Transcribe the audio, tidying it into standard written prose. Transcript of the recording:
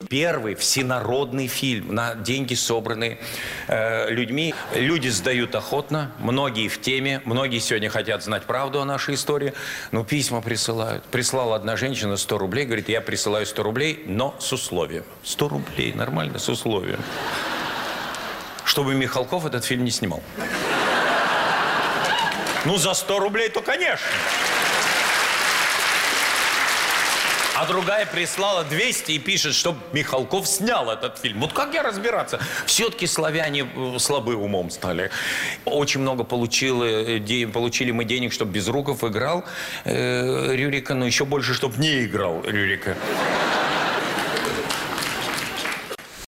Первый всенародный фильм на деньги, собранные людьми. Люди сдают охотно, многие в теме, многие сегодня хотят знать правду о нашей истории. Ну, письма присылают. Прислала одна женщина 100 рублей, говорит, я присылаю 100 рублей, но с условием. 100 рублей, нормально, с условием. Чтобы Михалков этот фильм не снимал. Ну, за 100 рублей-то, конечно. А другая прислала 200 и пишет, чтобы Михалков снял этот фильм. Вот как я разбираться? Все-таки славяне слабы умом стали. Очень много получили мы денег, чтобы Безруков играл Рюрика, но еще больше, чтобы не играл Рюрика.